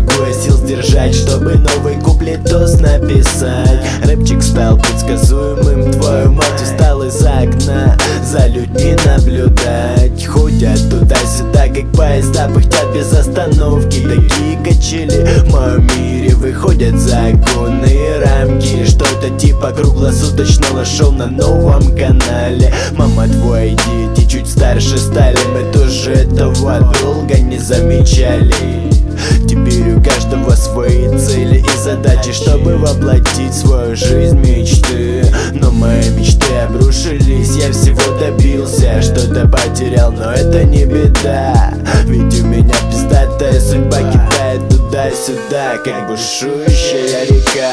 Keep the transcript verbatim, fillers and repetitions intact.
могу я сил сдержать, чтобы новый куплетос написать. Рэпчик стал предсказуемым, твою мать, устал из окна за людьми наблюдать. Ходят туда-сюда, как поезда, пыхтят без остановки. Такие качели в моем мире выходят за оконные рамки. Что-то типа круглосуточного шоу на новом канале. Мама, твои дети чуть старше стали, мы тоже этого долго не замечали. Теперь у каждого свои цели и задачи, чтобы воплотить свою жизнь мечты. Но мои мечты обрушились, я всего добился, что-то потерял, но это не беда. Ведь у меня пиздатая судьба кидает туда-сюда, как бушующая река.